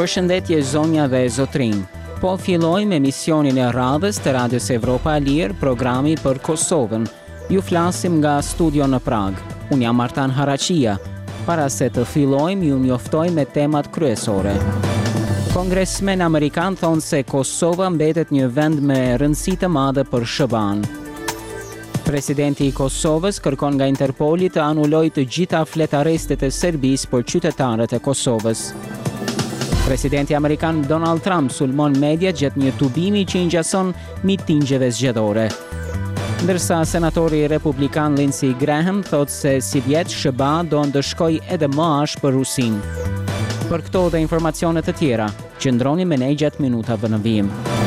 Përshëndetje zonja dhe zotrin. Po fillojmë emisionin e radhës të Radios Evropa e Lirë, programi për Kosovën. Ju flasim nga studio në Prag. Unë jam Artan Harachia. Para se të fillojmë, ju njoftoj me temat kryesore. Kongresmen Amerikan thonë se Kosova mbetet një vend me rëndësi të madhe për SHBA-n. Presidenti i Kosovës kërkon nga Interpoli të anulojë të gjitha fletarrestet e Serbisë për qytetarët e Kosovës. Presidenti Amerikan Donald Trump sulmon media gjatë një tubimi që i ngjason mitingjeve zgjedhore. Ndërsa senatori republikan Lindsey Graham thotë se si vjet SHBA do ndëshkojë edhe më ashtë për Rusinë. Për këto dhe informacione të tjera, qëndroni me ne gjatë minutave në vijim.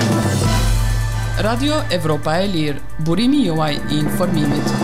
Radio Evropa e Lirë, burimi juaj i informimit.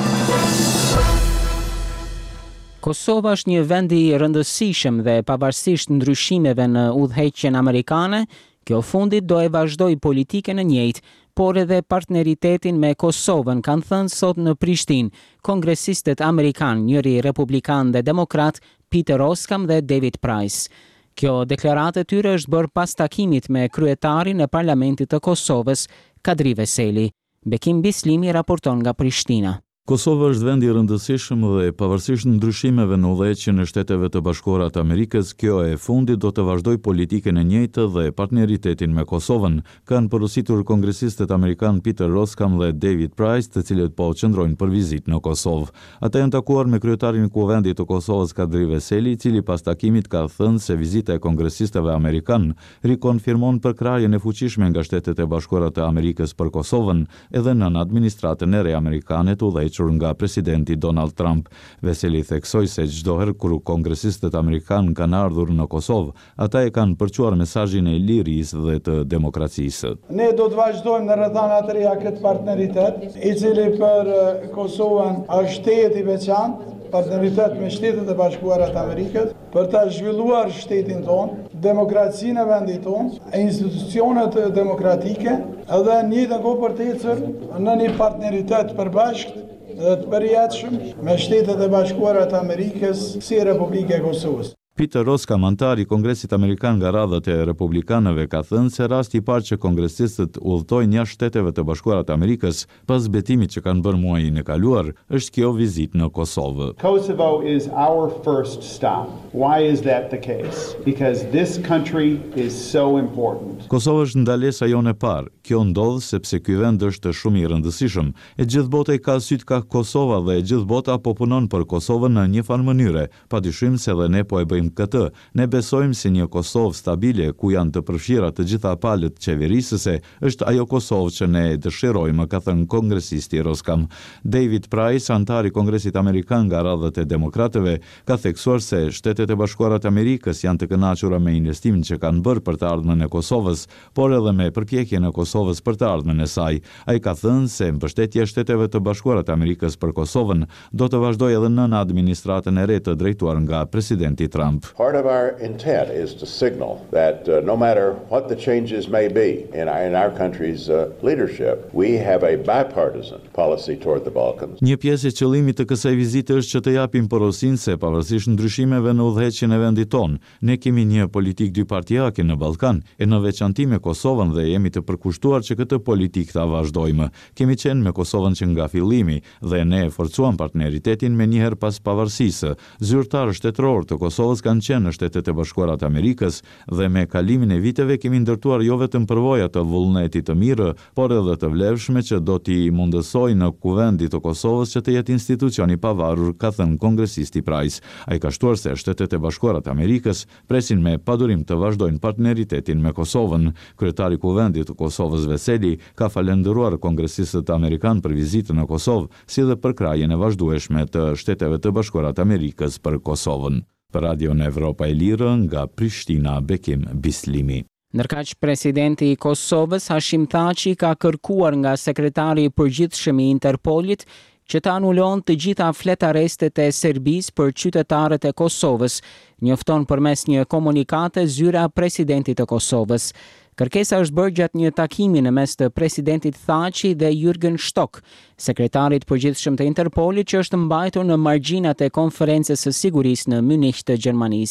Kosova është një vend i rëndësishëm dhe pavarësisht ndryshimeve në udhëheqjen amerikane, kjo fundit do e vazhdoj politiken e njëjtë, por edhe partneritetin me Kosovën, kanë thënë sot në Prishtinë kongresistët amerikan, njëri republikan dhe demokrat, Peter Roskam dhe David Price. Kjo deklaratë e tyre është bërë pas takimit me kryetarin e parlamentit të Kosovës, Kadri Veseli. Bekim Bislimi raporton nga Prishtina. Kosova është vend i rëndësishëm dhe pavarësisht ndryshimeve në udhëheqjen e Shteteve të Bashkuara të Amerikës, kjo e fundit do të vazhdoj politiken e njëjtë dhe partneritetin me Kosovën, kanë porositur kongresistët amerikan Peter Roskam dhe David Price, të cilët po qëndrojnë për vizitë në Kosovë. Ata janë takuar me kryetarin e Kuvendit të Kosovës Kadri Veseli, i cili pas takimit ka thënë se vizita e kongresistëve amerikan rikonfirmon përkrahjen e fuqishme nga Shtetet e Bashkuara të Amerikës për Kosovën, edhe nën administratën e re amerikane të udhëhequr nga presidenti Donald Trump. Veseli theksoi se çdo herë kur kongresistët amerikanë kanë ardhur në Kosovë, ata e kanë përquar mesazhin e lirisë dhe të demokracisë. Ne do të vazhdojmë në rrethana të reja këtë partneritet, i cili për Kosovën është shtet i veçantë, partneritet me Shtetet e Bashkuara të Amerikës, për të zhvilluar shtetin tonë, demokracinë e vendit tonë, institucionet demokratike, edhe një të kohë për të ecur në një partneritet përbashkët dhe të përjetshëm me Shtetet e Bashkuara të Amerikës si Republika e Kosovës. Peter Roskam, antar i Kongresit Amerikan nga radhët e republikanëve, ka thënë se rasti i parë që kongresistët udhëtojnë jashtë Shteteve të Bashkuara të Amerikës pas betimit që kanë bërë muajin e kaluar, është kjo vizitë në Kosovë. Kosovo is our first stop. Why is that the case? Because this country is so important. Kosova është ndalesa jonë e parë. Kjo ndodh sepse ky vend është shumë i rëndësishëm. E gjithë bota i ka syt ka Kosova dhe e gjithë bota po punon për Kosovën në një farë mënyre. Padyshim se edhe ne po e bëjmë këtë. Ne besojmë se një Kosovë stabile ku janë të përfshira të gjitha palët qeverisëse është ajo Kosovë që ne dëshirojmë, ka thënë kongresisti Roskam. David Price, antar i Kongresit Amerikan nga radhët e demokratëve, ka theksuar se Shtetet e Bashkuara të Amerikës janë të kënaqura me investimin që kanë bërë për të ardhmen e Kosovës, por edhe me përpjekjen e Kosovës për të ardhmen e saj. Ai ka thënë se mbështetja e Shteteve të Bashkuara të Amerikës për Kosovën do të vazhdojë edhe nën administratën e re të drejtuar nga presidenti Trump. Part of our intent is to signal that no matter what the changes may be in our country's leadership, we have a bipartisan policy toward the Balkans. Një pjesë e qëllimit të kësaj vizite është që të japim porosinë se pavarësisht ndryshimeve në udhëheqjen e vendit tonë, ne kemi një politikë dypartijake në Ballkan, e në veçanti me Kosovën dhe jemi të përkushtuar që këtë politikë ta vazhdojmë. Kemi qenë me Kosovën që nga fillimi dhe ne forcuam partneritetin me njëherë pas pavarësisë. Zyrtarë shtetëror të Kosovës kanë qenë në Shtetet e Bashkuara të Amerikës dhe me kalimin e viteve kemi ndërtuar jo vetëm përvoja të vullnetit të mirë, por edhe të vlefshme që do t'i mundësoj në Kuvendit të Kosovës që të jetë institucion i pavarur, ka thënë kongresisti Price. Ai ka shtuar se Shtetet e Bashkuara të Amerikës presin me padurim të vazhdojnë partneritetin me Kosovën. Kryetari i Kuvendit të Kosovës Veseli ka falendëruar kongresistët amerikan për vizitën në Kosovë, si dhe për krahjen e vazhdueshme të Shteteve të Bashkuara të Amerikës për Kosovën. Për Radio në Evropa e Lirë nga Prishtina, Bekim Bislimi. Ndërkaq presidenti i Kosovës Hashim Thaçi ka kërkuar nga sekretari i përgjithshëm i Interpolit që të anulon të gjitha fletarrestet e Serbisë për qytetarët e Kosovës, njofton përmes një komunikate zyra presidentit të Kosovës. Kërkesa është bërë gjatë një takimi në mes të presidentit Thaçi dhe Jürgen Stock, sekretarit përgjithshëm të Interpolit që është mbajtur në margjinat e konferencës së sigurisë në Munich të Gjermanisë.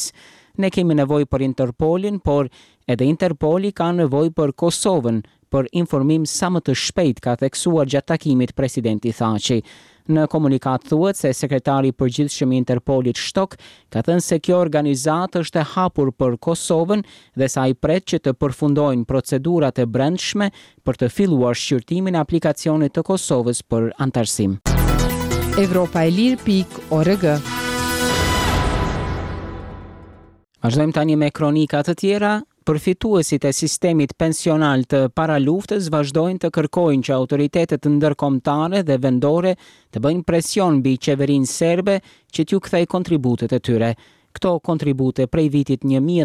Ne kemi nevojë për Interpolin, por edhe Interpoli ka nevojë për Kosovën, për informim sa më të shpejt, ka theksuar gjatë takimit presidenti Thaçi. Në komunikat thuhet se sekretari i përgjithshëm i Interpolit Shtok ka thënë se kjo organizatë është e hapur për Kosovën dhe sa i pret që të përfundojnë procedurat e brendshme për të filluar shqyrtimin e aplikacionit të Kosovës për antarësim. Evropaelir.org. Vazhdojmë tani me kronikat të tjera. Përfituesit e sistemit pensional të paraluftës vazhdojnë të kërkojnë që autoritetet ndërkombëtare dhe vendore të bëjnë presion mbi qeverinë serbe që t'ju kthej kontributet e tyre. Këto kontribute prej vitit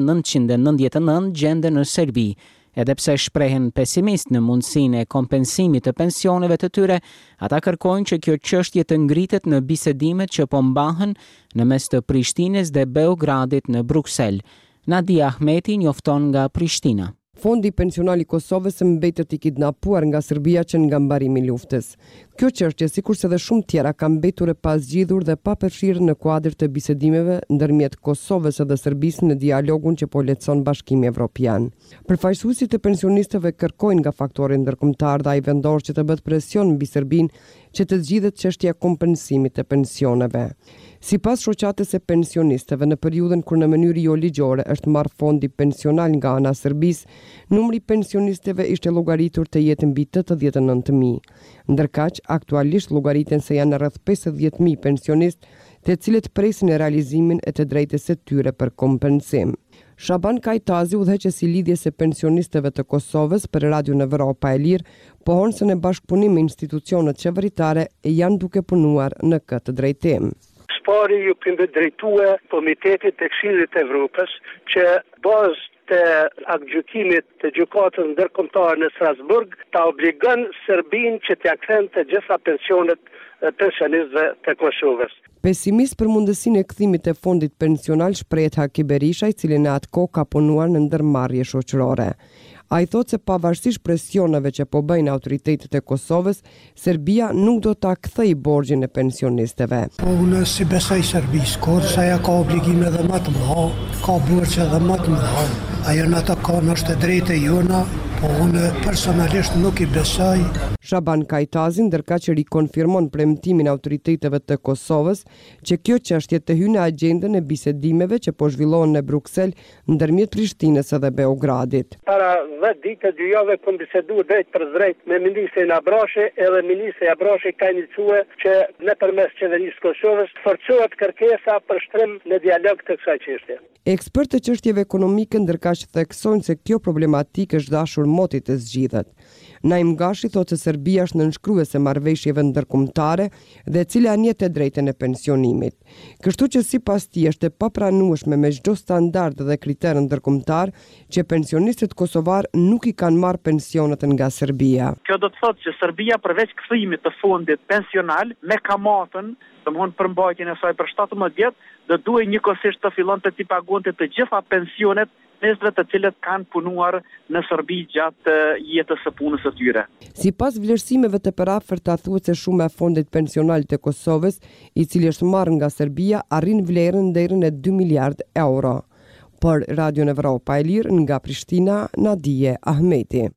1999 gjenden në Serbi. Edhe pse shprehen pesimist në mundësinë e kompensimit të pensioneve të tyre, ata kërkojnë që kjo çështje të ngritet në bisedimet që po mbahen në mes të Prishtinës dhe Beogradit në Bruksel. Nadia Ahmeti njofton nga Prishtina. Fondi pensional i Kosovës mbetet i kidnapuar nga Serbia që nga mbarimi i luftës. Kjo çështje, sikurse dhe shumë tjera, ka mbetur e pazgjidhur dhe pa përfshirë në kuadër të bisedimeve ndërmjet Kosovës dhe Serbisë në dialogun që po lehtëson Bashkimi Evropian. Përfaqësuesit e pensionistëve kërkojnë nga faktorët ndërkombëtar dhe ai vendor që të bëhet presion mbi Serbinë që të zgjidhet çështja e kompensimit të pensioneve. Sipas shoqatës së pensionistëve, në periudhën kur në mënyrë jo ligjore është marrë fondi pensional nga ana e Serbisë, numri i pensionistëve ishte llogaritur të jetë mbi 89.000. Ndërkaq, aktualisht llogariten se janë rreth 50.000 pensionistë, të cilët presin e realizimin e të drejtës së tyre për kompensim. Shaban Kajtazi, udhëheqës i lidhjes së pensionistëve të Kosovës për Radion Evropa e Lirë, pohon se në bashkëpunim me institucionet qeveritare janë duke punuar në këtë drejtim. Pari ju këmbë drejtue Komitetit të Këshillit të Evropës që bazë të aktgjykimit të gjykatës ndërkombëtare në Strasburg ta obligon Serbinë që t'ia kthen të gjitha pensionet pensionistëve të Kosovës. Pesimist për mundësinë e kthimit të fondit pensional shprehet Haki Berisha, i cili në atë kohë ka punuar në ndërmarrje shoqërore. Ai thotë se pavarësisht presioneve që po bëjnë autoritetet e Kosovës, Serbia nuk do ta kthejë borxhin e pensionistëve. Po unë si besoj Serbisë, kurse ajo ka obligime edhe më të mëdha, ka borxhe edhe më të mëdha. Ajo në ato kohë është e drejtë jona, po unë personalisht nuk i besoj. Shaban Kajtazi ndërka që rikonfirmon premtimin e autoriteteve të Kosovës që kjo çështje të hyjë në agjendën e bisedimeve që po zhvillohen në Bruksel ndërmjet Prishtinës dhe Beogradit. Para 10 ditë, 2 javë kam biseduar drejt për drejt me ministrin Abrashi, edhe ministri Abrashi ka iniciuar që nëpërmes qeverisë së Kosovës forcohet kërkesa për shtrim në dialog të kësaj çështje. Ekspertë të çështjeve ekonomike ndërkaq theksojnë se kjo problematikë është dashur moti të zgjidhet. Naim Gashi thotë se Serbia është nënshkruese marrëveshjeve ndërkombëtare dhe e cila njet të drejtën e pensionimit. Kështu që sipas tij është e papranueshme me çdo standard dhe kriter ndërkombëtar që pensionistët kosovar nuk i kanë marrë pensionet nga Serbia. Kjo do të thotë që Serbia përveç kthimit të fondit pensional me kamatën, domthon përmbajtjen e saj për 17 vjet, do duhej njëkohësisht të fillon të t'i paguante të gjitha pensionet njerëzve të cilët kanë punuar në Serbi gjatë jetës së punës së tyre. Sipas vlerësimeve të paraafërta thuhet se shuma e fondit pensional të Kosovës, i cili është marrë nga Serbia, arrin vlerën deri në 2 miliard euro. Për Radion Evropa e Lirë nga Prishtina, Nadije Ahmeti.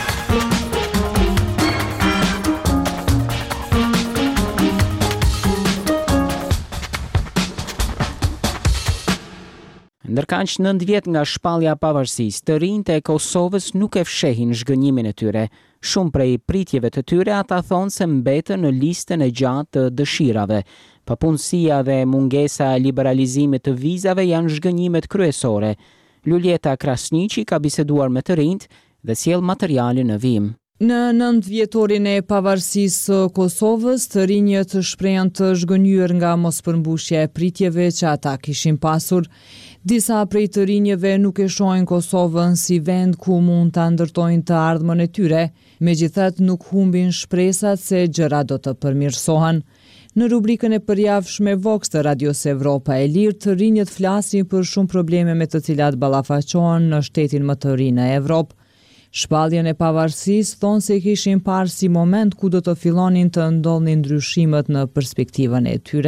Ndërkaq 9 vjet nga shpallja e pavarësisë, të rinjtë e Kosovës nuk e fshehin zhgënjimin e tyre. Shumë prej pritjeve të tyre ata thonë se mbetën në listën e gjatë të dëshirave. Papunësia dhe mungesa e liberalizimit të vizave janë zhgënjimet kryesore. Luljeta Krasniqi ka biseduar me të rinjtë dhe sjell materiale në vijim. Në 9 vjetorin e pavarësisë së Kosovës, të rinjët shprehen të zhgënjur nga mospërmbushja e pritjeve që ata kishin pasur. Disa prej të rinjëve nuk e shohin Kosovën si vend ku mund ta ndërtojnë të ardhmën e tyre, megjithatë nuk humbin shpresat se gjërat do të përmirësohen. Në rubrikën e përjavshme Vox të Radios Evropa e Lirë, të rinjët flasin për shumë probleme me të cilat ballafaqohen në shtetin më të ri në Evropë. Shpalljen e pavarësisë thonë se kishin parë si moment ku do të fillonin të ndodhin ndryshimet në perspektivën e tyre.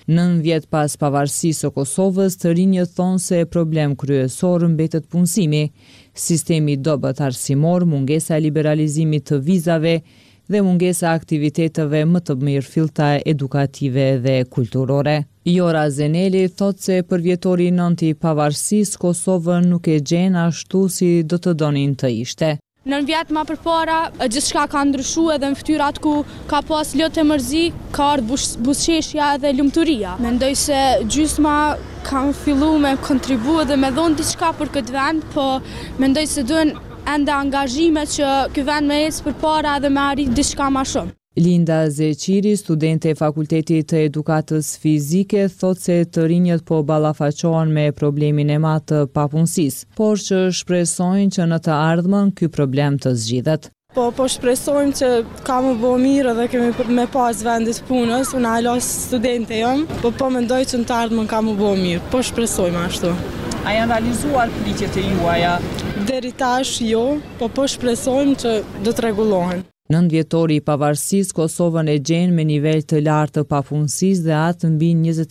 9 vjet pas pavarësisë së Kosovës, të rinjët thonë se problem kryesor mbetet punësimi, sistemi dobët arsimor, mungesa e liberalizimit të vizave dhe mungesa e aktiviteteve më të mirëfillta edukative dhe kulturore. Jora Zeneli thot se për vjetorin 9 i pavarësisë Kosovën nuk e gjen ashtu si do të donin të ishte. 9 vjet më përpara, gjithçka ka ndryshuar edhe në fytyrat ku ka pas lot e mërzi, ka ardhur buzëqeshja dhe lumturia. Mendoj se gjysma kanë filluar me kontribuar dhe me dhënë diçka për këtë vend, po mendoj se duhen ende angazhime që ky vend me ecë përpara dhe me arrit diçka më shumë. Linda Zeqiri, studente e Fakultetit të Edukatës Fizike, thot se të rinjët po ballafaqohen me problemin e madh të papunësisë, por që shpresojnë që në të ardhmen ky problem të zgjidhet. Po shpresojmë që ka më bëu mirë dhe kemi me pas vendit punës, unë hala studente jam, po mendoj që në të ardhmen ka më bëu mirë, po shpresojmë ashtu. A janë realizuar pritjet e juaja? Deri tash jo, po shpresojmë që do të rregullohen. 9 vjetori i pavarësisë Kosovën e gjen me nivel të lartë të papunësisë dhe atë mbi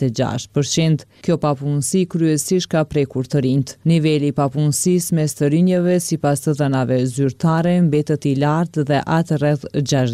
26%. Kjo papunësi kryesisht ka prekur të rinjt. Niveli i papunësisë mes të rinjëve sipas të dhënave zyrtare mbetet i lartë dhe atë rreth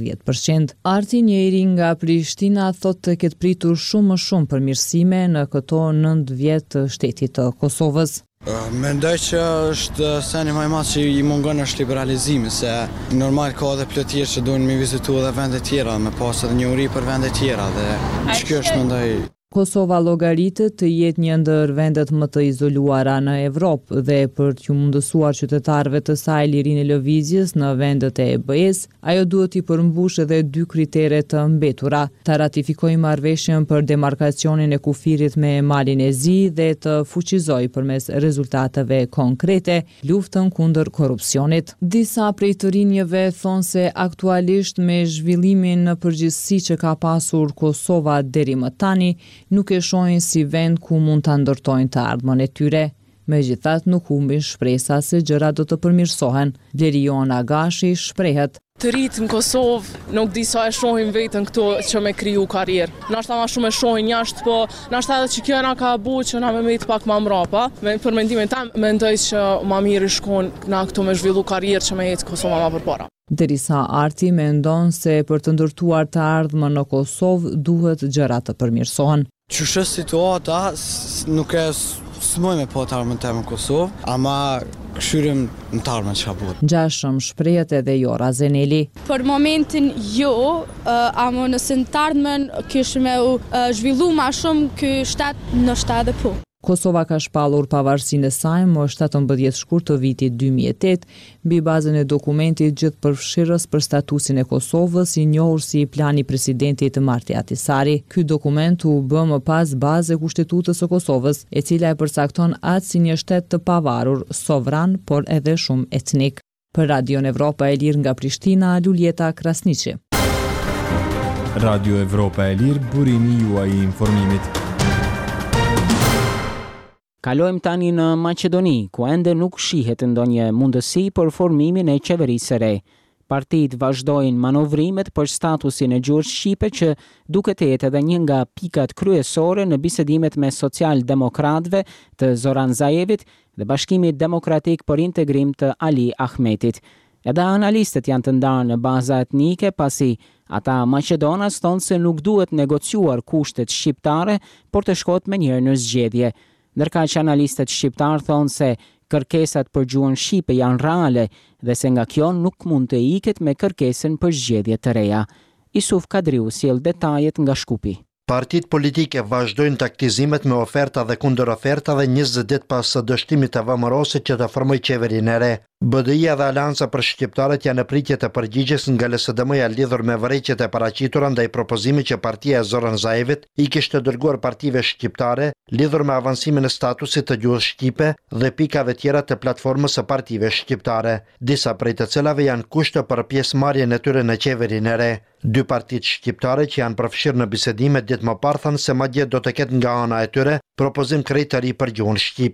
60%. Arti Njeri nga Prishtina thotë të ketë pritur shumë më shumë përmirësime në këto 9 vjet të shtetit të Kosovës. Mendoj që është seni më i madh që i mungon është liberalizimi, se normal ka edhe plot tjerë që duhen me vizitu edhe vende tjera, me pas edhe njohuri për vende tjera dhe kjo është mendoj. Kosova llogaritet të jetë një ndër vendet më të izoluara në Evropë dhe për t'ju mundësuar qytetarëve të saj lirinë e lëvizjes në vendet e EBE-s, ajo duhet i përmbush edhe 2 kritere të mbetura: ta ratifikojë marrëveshjen për demarkacionin e kufirit me Malin e Zi dhe të fuqizojë përmes rezultateve konkrete luftën kundër korrupsionit. Disa prej të rinjëve thonë se aktualisht me zhvillimin në përgjithësi që ka pasur Kosova deri më tani, nuk e shohin si vend ku mund ta ndërtojnë të ardhmen e tyre. Megjithatë nuk humbin shpresa se gjërat do të përmirësohen. Blerion Agashi shprehet: Të rritë në Kosovë nuk di sa e shohin vetën këto që me kriju karrierë. Nashta ma shumë e shohin jashtë, po nashta edhe që kjo na ka bu që na me mejtë pak ma mrapa. Për mendimin tam, mendoj që ma mirë shkon na këto me zhvillu karrierë që me jetë Kosova ma përpara. Derisa Arti mendon se për të ndërtuar të ardhmen në Kosovë duhet gjërat të përmirësohen. Qështë situata nuk e smoj me po të ardhmen të në Kosovë, ama këshyrim në të ardhmen që ka buhet. Gjashëm shprehet edhe Jora Zeneli. Për momentin jo, ama nëse në të ardhmen kishë me zhvillu ma shumë ky shtet në shtetë dhe po. Kosova ka shpallur pavarësinë e saj më 17 shkurt të vitit 2008 mbi bazën e dokumentit gjithëpërfshirës për statusin e Kosovës, i njohur si Plani i Presidentit Marti Ahtisaari. Ky dokument u bë më pas bazë e Kushtetutës së Kosovës, e cila e përcakton atë si një shtet të pavarur, sovran, por edhe shumë etnik. Për Radio Evropa e Lirë nga Prishtina, Luljeta Krasniqi. Radio Evropa e Lirë, burimi juaj i informimit. Kalojmë tani në Maqedoni, ku ende nuk shihet ndonjë mundësi për formimin e qeverisë së re. Partitë vazhdojnë manovrimet për statusin e gjuhës shqipe që duket të jetë edhe një nga pikat kryesore në bisedimet me social-demokratëve të Zoran Zaevit dhe Bashkimit Demokratik për Integrim të Ali Ahmetit. Edhe analistët janë të ndarë në baza etnike pasi ata Maqedonas thonë se nuk duhet negociuar kushtet shqiptare, por të shkot me njërë në zgjedhje. Ndërka që analistët shqiptar thonë se kërkesat për gjuhën shqipe janë reale dhe se nga kjo nuk mund të iket me kërkesën për zgjedhje të reja. Isuf Kadriu sjell detajet nga Shkupi. Partitë politike vazhdojnë taktizimet me oferta dhe kundër oferta dhe 20 ditë pas së dështimit të vëmërosit që të formojë qeverinë e re. BDI-ja dhe Alianca për Shqiptarët janë në pritje të përgjigjes nga LSDM-ja lidhur me vërejtjet e paraqitura ndaj propozimit që partia e Zoran Zaevit i kishte dërguar partive shqiptare lidhur me avancimin e statusit të gjuhës shqipe dhe pikave tjera të platformës së partive shqiptare, disa prej të cilave janë kushte për pjesëmarrjen e tyre në qeverinë e re. 2 partitë shqiptare që janë përfshirë në bisedime ditë më parë thanë se madje do të ketë nga ana e tyre propozim krejt të ri për gjuhën shqipe.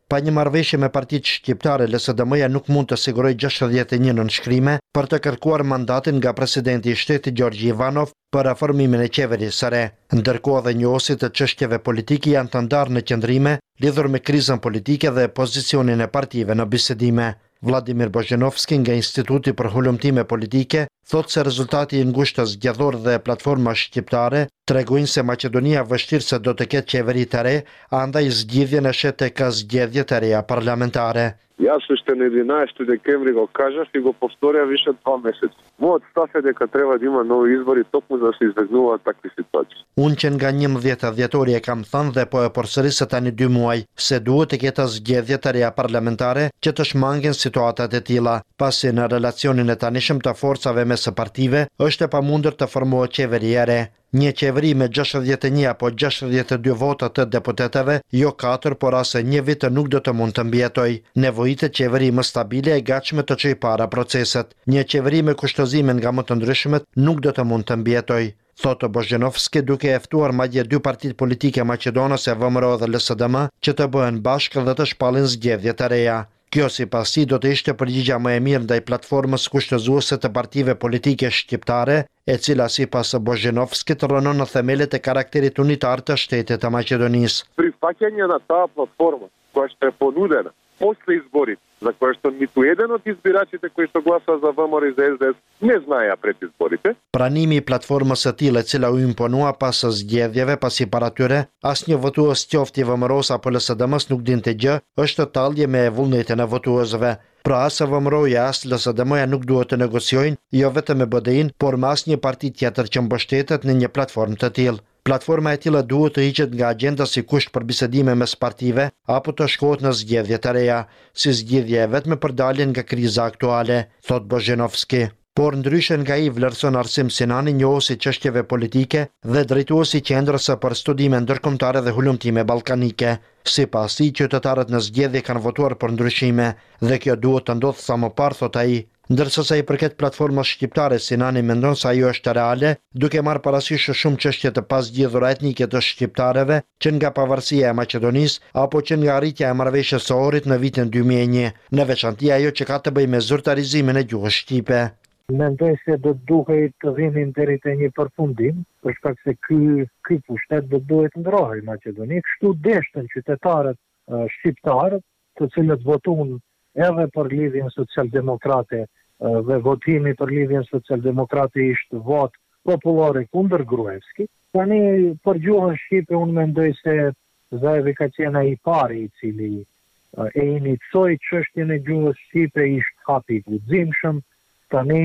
Pa një marrëveshje me partitë shqiptare, LSDM-ja nuk mund të sigurojë 61 nënshkrime për të kërkuar mandatin nga presidenti i shtetit Gjorgji Ivanov për reformimin e qeverisë së re. Ndërkohë dhe njohësit të çështjeve politike janë të ndarë në qëndrime lidhur me krizën politike dhe pozicionin e partive në bisedime. Vladimir Bozhenovski nga Instituti për Hulumtime Politike thotë se rezultati i ngushtës zgjedhore dhe platforma shqiptare tregojnë se Maqedonia vështirë se do të ketë qeveri të re, andaj zgjidhjen e shet tek zgjedhje të reja parlamentare. Јас уште на 11 декември го кажав и го повторя више 2 месеци. Мојот став е дека треба да има нови избори токму за да се избегнуваат такви ситуации. Unë që nga 11 dhjetori e kam thënë dhe po e përsërisë tani 2 muaj, se duhet të ketë zgjedhje të reja parlamentare që të shmangen situatat e tilla, pasi në relacionin e tanishëm të forcave mes partive është e pamundur të formohet qeveri e re. Një qeveri me 61 apo 62 vota të deputeteve, jo 4, por as një vit nuk do të mund të mbjetoj. Nevojitet qeveri më stabile e gatshme të çojë para proceset. Një qeveri me kushtozime nga më të ndryshmet nuk do të mund të mbjetoj, thotë Bozhenovski, duke e ftuar madje 2 partitë politike maqedonase, VMRO dhe LSDM, që të bëhen bashkë dhe të shpallin zgjedhje të reja. Kjo sipas tij do të ishte përgjigja më e mirë ndaj platformës kushtëzuese të partive politike shqiptare, e cila sipas Bozhenovskit rënon në themelet e karakterit unitar të shtetit të Maqedonisë. Прифаќање на таа платформа која што е понудена после изборите, за која што ниту еден од избирачите кои што гласаа за ВМРО и за СДС не знаеа пред изборите. Pranimi i platformës së tillë, e cila u imponua pas zgjedhjeve, pasi para tyre asnjë votues qoftë i VMRO-s apo LSDM-s nuk dinte gjë, është tallje me vullnetin e votuesve. Pra as VMRO-ja as LSDM-ja nuk duhet të negociojnë jo vetëm me BDI-n, por me asnjë parti tjetër që mbështetet në një platformë të tillë. Platforma e tilla duhet të hiqet nga agjenda si kusht për bisedime mes partive apo të shkohet në zgjedhje të reja, si zgjedhje e vetme për daljen nga kriza aktuale, thot Bozhenovski. Por ndryshe nga i vlerëson Arsim Sinani, njohuesi çështjeve politike dhe drejtuesi qendrës për studime ndërkombëtare dhe hulumtime ballkanike. Sipas tij, qytetarët në zgjedhje kanë votuar për ndryshime dhe kjo duhet të ndodhë sa më parë, thot ai. Ndërsa sa i përket platformës shqiptare, Sinani mendon se ajo është reale, duke marrë parasysh shumë çështje të pazgjedhura etnike të shqiptarëve, që nga pavarësia e Maqedonisë apo që nga arritja e marrëveshjes së Ohrit në vitin 2001, në veçanti ajo që ka të bëjë me zyrtarizimin e gjuhës shqipe. Mendoj se do duhet të vinim deri te një përfundim, për shkak se ky pushtet do duhet ndrohej Maqedoni. Kështu deshtën qytetarët shqiptarë, të cilët votuan edhe për lidhjen socialdemokrate dhe votimi për lidhjen socialdemokrate ishte vot popullore kundër Gruevskit. Tani për gjuhën shqipe unë mendoj se Zaevi ka qenë ai i pari i cili e inicoi çështjen e gjuhës shqipe, ishte hapi i guximshëm. Tani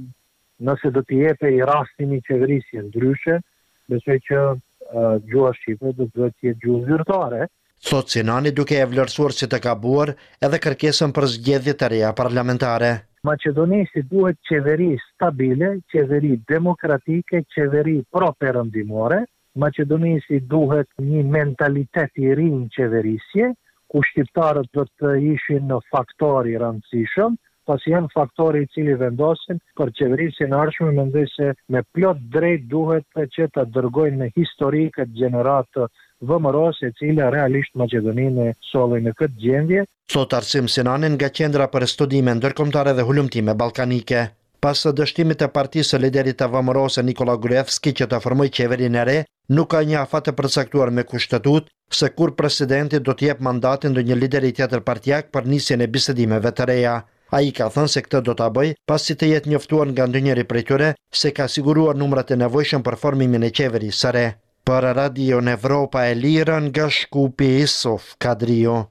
nëse do t'i jepej rastin i qeverisje ndryshe, besoj që gjuha shqipe do të jetë gjuhë zyrtare. Thot Sinani, duke e vlerësuar si të gabuar edhe kërkesën për zgjedhje të reja parlamentare. Maqedonisi duhet qeveri stabile, qeveri demokratike, qeveri pro-perëndimore. Maqedonisi duhet një mentalitet i ri në qeverisje, ku shqiptarët do të ishin në faktori rëndësishëm, pasi janë faktori i cili vendosin për qeverisjen e ardhshme. Mendoj se me plot drejt duhet që ta dërgojnë në histori këtë gjeneratë VMRO-s, e cila realisht Maqedoninë solli në këtë gjendje. Thot Arsim Sinani nga Qendra për Studime Ndërkombëtare dhe Hulumtime Ballkanike. Pas së dështimit të partisë së liderit të VMRO-s Nikola Gruevski që të formoj qeverinë e re, nuk ka një afat të përcaktuar me kushtetut se kur presidenti do të jep mandatin ndonjë lideri tjetër partijak për nisjen e bisedimeve të reja. Ai ka thënë se këtë do ta bëj pasi të jetë njoftuar nga ndonjëri prej tyre se ka siguruar numrat e nevojshëm për formimin e qeverisë së re. Për Radio Evropa e Lirë nga Shkupi, Isuf Kadrio.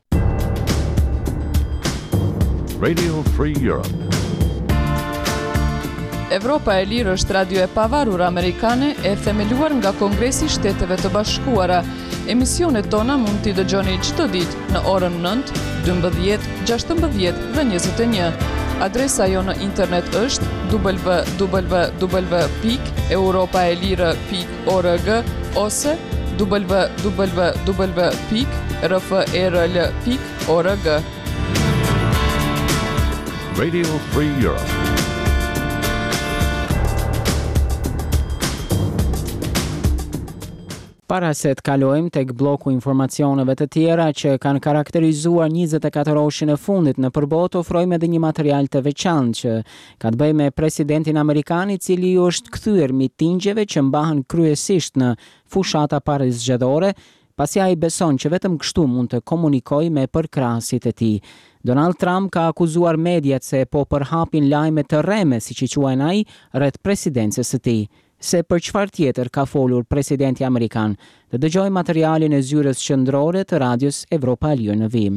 Radio Free Europe. Evropa e Lirë është radio e pavarur amerikane e themeluar nga Kongresi i Shteteve të Bashkuara. Emisionet tona mund t'i dëgjoni çdo ditë në orën 9, 12, 16 dhe 21. Adresa jo në internet është www.europaelire.org ose www.rfrl.org. Radio Free Europe. Para se të kalojmë tek bloku informacioneve të tjera që kanë karakterizuar 24 orëshin e fundit në përbot, ofrojmë edhe një material të veçantë që ka të bëjë me presidentin amerikan, i cili është kthyer mitingjeve që mbahen kryesisht në fushata parazgjedhore, pasi ai beson që vetëm kështu mund të komunikojë me përkrahasit e tij. Donald Trump ka akuzuar mediat se po përhapin lajme të rreme, siç i quajnë ai, rreth presidencës së tij. Se për çfarë tjetër ka folur presidenti amerikan? Të dëgjoj materialin e zyrës qendrore të Radios Evropa e Lirë në vim.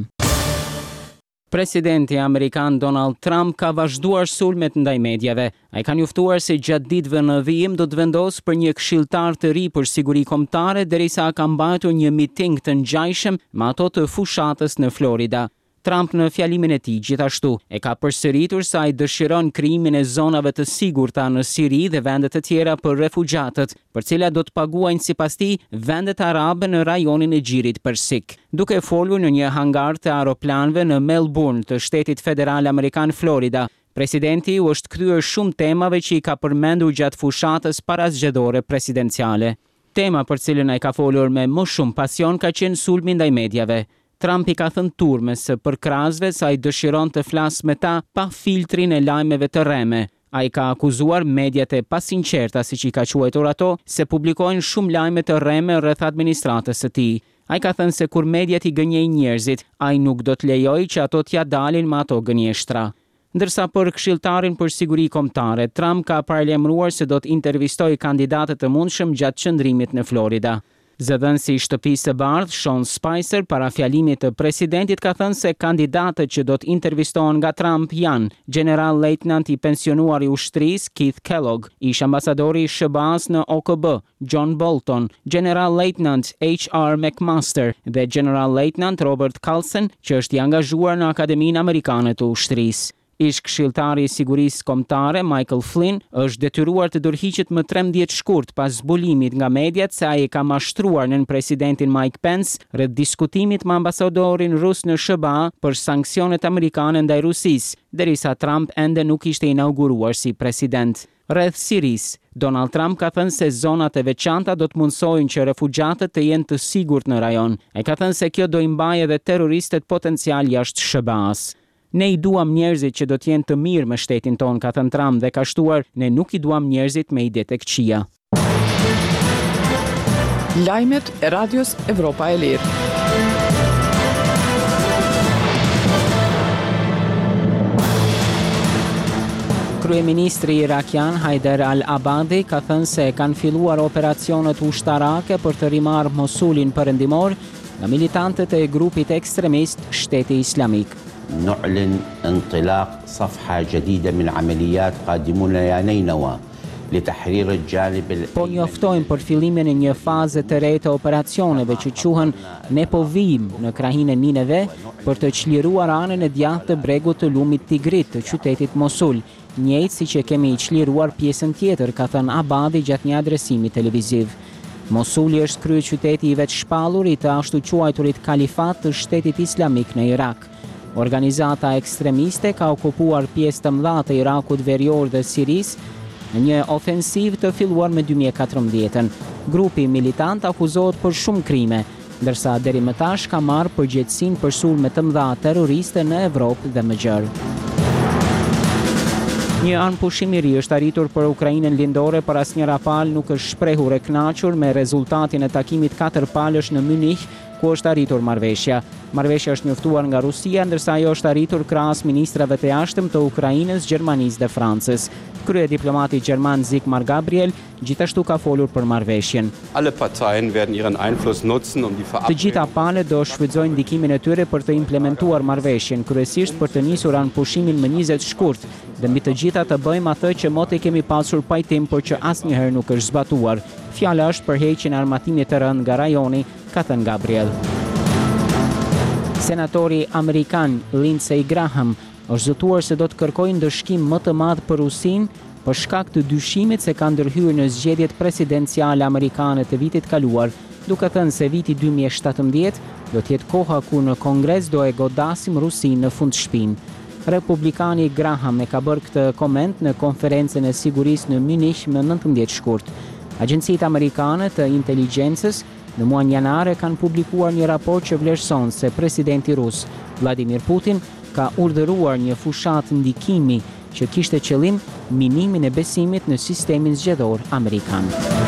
Presidenti amerikan Donald Trump ka vazhduar sulmet ndaj medjave. Ai ka njoftuar se gjatë ditëve në vijim do të vendosë për një këshilltar të ri për siguri kombëtare derisa ka mbajtur një miting të ngjajshëm me ato të fushatës në Florida. Trump në fjalimin e tij gjithashtu e ka përsëritur se ai dëshiron krijimin e zonave të sigurta në Siri dhe vende të tjera për refugjatët, për cilat do të paguajnë sipas tij vendet arabe në rajonin e Xhirit Persik. Duke folur në një hangar të aeroplanëve në Melbourne të shtetit federal amerikan Florida, presidenti u është kthyer shumë temave që i ka përmendur gjatë fushatës parazgjedhore presidenciale. Tema për cilën ai ka folur me më shumë pasion ka qenë sulmi ndaj medjave. Trump i ka thënë turmes së përkrahasve se ai dëshiron të flasë me ta pa filtrin e lajmeve të rreme. Ai ka akuzuar mediat e pasinqerta, siç i ka quajtur ato, se publikojnë shumë lajme të rreme rreth administratës së tij. Ai ka thënë se kur mediat i gënjejnë njerëzit, ai nuk do të lejojë që ato t'ia dalin me ato gënjeshtra. Ndërsa për këshilltarin për siguri kombëtare, Trump ka paralajmëruar se do të intervistojë kandidatët të mundshëm gjatë qëndrimit në Florida. Zëdhënësi i Shtëpisë së Bardhë, Sean Spicer, para fjalimit të presidentit ka thënë se kandidatët që do të intervistohen nga Trump janë General Leutnant i pensionuar i ushtrisë Keith Kellogg, ish ambasadori i SBA-s në OKB John Bolton, General Leutnant H.R. McMaster dhe General Leutnant Robert Carlson, që është i angazhuar në Akademinë Amerikane të Ushtrisë. Ish këshilltari i sigurisë kombëtare Michael Flynn është detyruar të dorëhiqet më 13 shkurt pas zbulimit nga mediat se ai ka mashtruar nën presidentin Mike Pence rreth diskutimit me ambasadorin rus në SBA për sanksionet amerikane ndaj Rusisë, derisa Trump ende nuk ishte inauguruar si president. Rreth Sirisë, Donald Trump ka thënë se zonat e veçanta do të mundsojnë që refugjatët të jenë të sigurt në rajon. Ai ka thënë se kjo do i mbajë edhe terroristët potencial jashtë SBA-s. Ne i duam njerëzit që do të jenë të mirë me shtetin ton, ka thënë Trump dhe ka shtuar, ne nuk i duam njerëzit me ide të këqija. Lajmet e Radios Evropa e Lirë. Kryeministri irakian Haider al-Abadi ka thënë se kanë filluar operacionet ushtarake për të rimarrë Mosulin perëndimor nga militantët e grupit ekstremist Shteti Islamik. نعلن انطلاق صفحة جديدة من عمليات قادمون يا نينوى لتحرير الجانب Po njoftojmë për fillimin e një faze të re të operacioneve që quhen Ne po vijim në krahin e Nineve për të çliruar anën e djathtë të bregut të lumit Tigrit të qytetit Mosul, njëjtë siç e kemi çliruar pjesën tjetër, ka thënë Abadi gjatë një adresimi televiziv. Mosuli është kryeqyteti i vetshpallur i të ashtu quajturit kalifat të Shtetit Islamik në Irak. Organizata ekstremiste ka okupuar pjesë të mëdha të Irakut verior dhe Sirisë në një ofensivë të filluar me 2014. Grupi militant akuzohet për shumë krime, ndërsa deri më tash ka marrë përgjegjësinë për sulme të mëdha terroriste në Evropë dhe më gjerë. Një anëpushim i ri është arritur për Ukrainën lindore, por asnjëra palë nuk është shprehur e kënaqur me rezultatin e takimit 4 palësh në Munich, ku është arritur marrëveshja. Marrëveshja është njoftuar nga Rusia, ndërsa ajo është arritur krahas ministrave të jashtëm të Ukrainës, Gjermanisë dhe Francës. Kryediplomati gjerman Sigmar Gabriel gjithashtu ka folur për marrëveshjen. Alle Parteien werden ihren Einfluss nutzen die Të gjitha palët do shfrytëzojnë ndikimin e tyre për të implementuar marrëveshjen, kryesisht për të nisur anëpushimin më 20 shkurt, dhe mbi të gjitha të bëjmë atë që mote kemi pasur pajtim por që asnjëherë nuk është zbatuar. Fjala është për heqjen e armatimit të rënd nga rajoni, ka thënë Gabriel. Senatori amerikan Lindsey Graham është zëtuar se do të kërkojë ndëshkim më të madh për Rusinë për shkak të dyshimit se ka ndërhyrë në zgjedhjet presidenciale amerikane të vitit kaluar, duke thënë se viti 2017 do të jetë koha kur në Kongres do e godasim Rusinë në fundshpinë. Republikani Graham e ka bërë këtë koment në konferencën e sigurisë në Munich më 19 shkurt. Agjencitë amerikane të inteligjencës në muajin janar kanë publikuar një raport që vlerëson se presidenti rus Vladimir Putin ka urdhëruar një fushat ndikimi që kishte qëllim minimin e besimit në sistemin zgjedhor amerikan.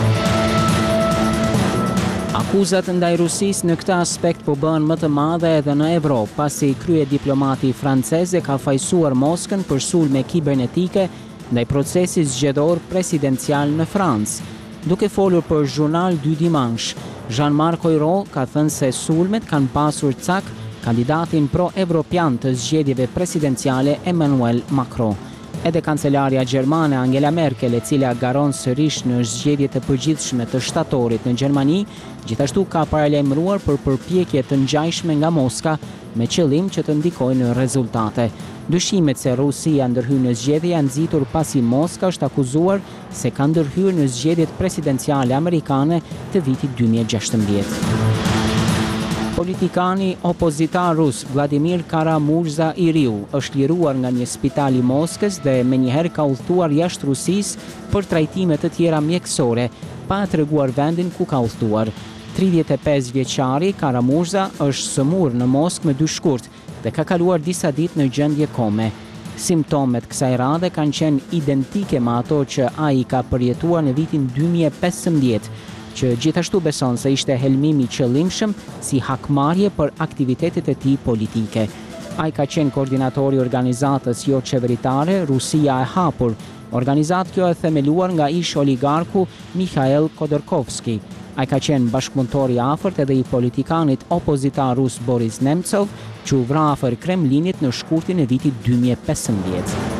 Akuzat ndaj Rusisë në këtë aspekt po bëhen më të mëdha edhe në Evropë, pasi krye diplomati francez ka fajsuar Moskën për sulme kibernetike ndaj procesit zgjedhor presidencial në Francë. Duke folur për Journal du Dimanche, Jean-Marc Ayrault ka thënë se sulmet kanë pasur cak kandidatin pro-evropian të zgjedhjeve presidenciale Emmanuel Macron. Edhe kancelarja gjermane Angela Merkel, e cila garon sërish në zgjedhjet e përgjithshme të shtatorit në Gjermani, gjithashtu ka paralajmëruar për përpjekje të ngjajshme nga Moska me qëllim që të ndikojnë në rezultate. Dyshimet se Rusia ndërhyr në zgjedhje janë nxitur pasi Moska është akuzuar se ka ndërhyrë në zgjedhjet presidenciale amerikane të vitit 2016. Politikani opozitar rus Vladimir Kara-Murza i riu është liruar nga një spital i Moskës dhe menjëherë ka udhëtuar jashtë Rusisë për trajtime të tjera mjekësore, pa treguar vendin ku ka udhëtuar. 35 vjeçari Kara-Murza është sëmur në Moskë me 2 shkurt dhe ka kaluar disa ditë në gjendje kome. Simptomet kësaj radhe kanë qenë identike me ato që ai ka përjetuar në vitin 2015, që gjithashtu beson se ishte helmimi i qëllimshëm si hakmarrje për aktivitetet e tij politike. Ai ka qenë koordinatori i organizatës jo qeveritare Rusia e hapur. Organizatë kjo e themeluar nga ish oligarku Mikhail Khodorkovsky. Ai ka qenë bashkëpunëtor i afërt edhe i politikanit opozitar rus Boris Nemtsov, që u vra afër Kremlinit në shkurtin e vitit 2015.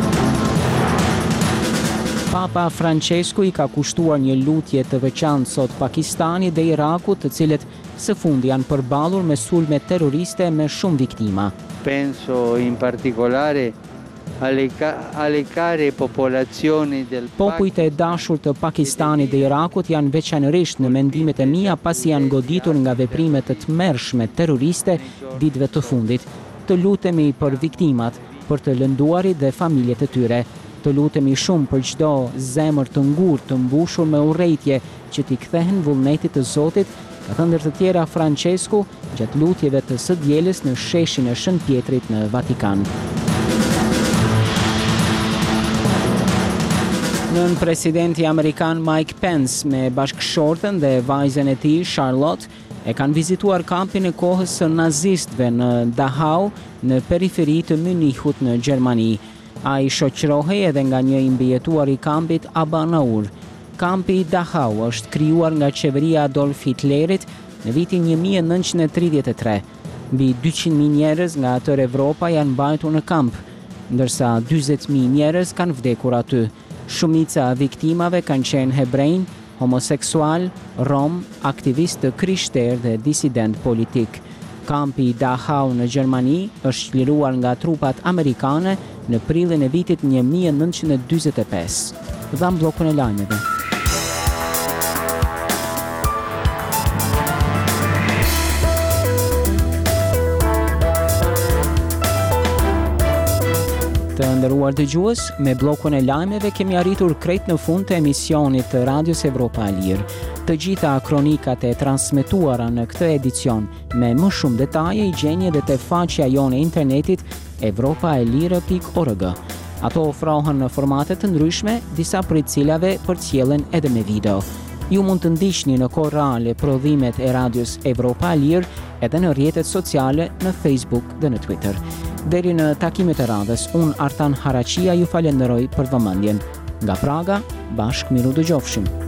Papa Francesco i ka kushtuar një lutje të veçantë sot Pakistanit dhe Irakut, të cilët së fundi janë përballur me sulme terroriste me shumë viktima. Penso in particolare alle care popolazioni del Popujt e dashur të Pakistanit dhe Irakut janë veçanërisht në mendimet e mia pasi janë goditur nga veprime të tmerrshme terroriste vitëve të fundit. Të lutemi për viktimat, për të lënduarit dhe familjet e tyre. Të lutemi shumë për çdo zemër të ngurtë të mbushur me urrejtje që t'i kthehen vullnetit të Zotit, ka thënë ndër të tjera Francesco gjatë lutjeve të së dielës në sheshin e Shën Pjetrit në Vatikan. Nën presidenti amerikan Mike Pence me bashkëshortën dhe vajzën e tij Charlotte e kanë vizituar kampin e kohës së nazistëve në Dachau, në periferi të Munichut në Gjermani. Ai shoqërohej edhe nga një i mbijetuar i kampit Abanaur. Kampi Dachau është krijuar nga qeveria Adolf Hitlerit në vitin 1933. Mbi 200.000 njerëz nga tërë Evropa janë mbajtur në kamp, ndërsa 40.000 njerëz kanë vdekur aty. Shumica viktimave kanë qenë hebrejnë, homoseksual, rom, aktivistë të krishterë dhe disident politik. Kampi Dachau në Gjermani është liruar nga trupat amerikane në prillin e vitit 1945. Dham bllokun e lajmeve. Të nderuar dëgjues, me bllokun e lajmeve kemi arritur krejt në fund të emisionit të Radios Evropa e Lirë. Të gjitha kronikat e transmetuara në këtë edicion me më shumë detaje i gjeni edhe te faqja jone e internetit evropaelire.org. Ato ofrohen në formate të ndryshme, disa prej cilave përcjellen edhe me video. Ju mund të ndiqni në kohë reale prodhimet e Radios Evropa e Lirë edhe në rrjetet sociale në Facebook dhe në Twitter. Deri në takimet e radhës, unë Artan Harachia ju falenderoj për vëmendjen. Nga Praga, bashkë miru dëgjofshim.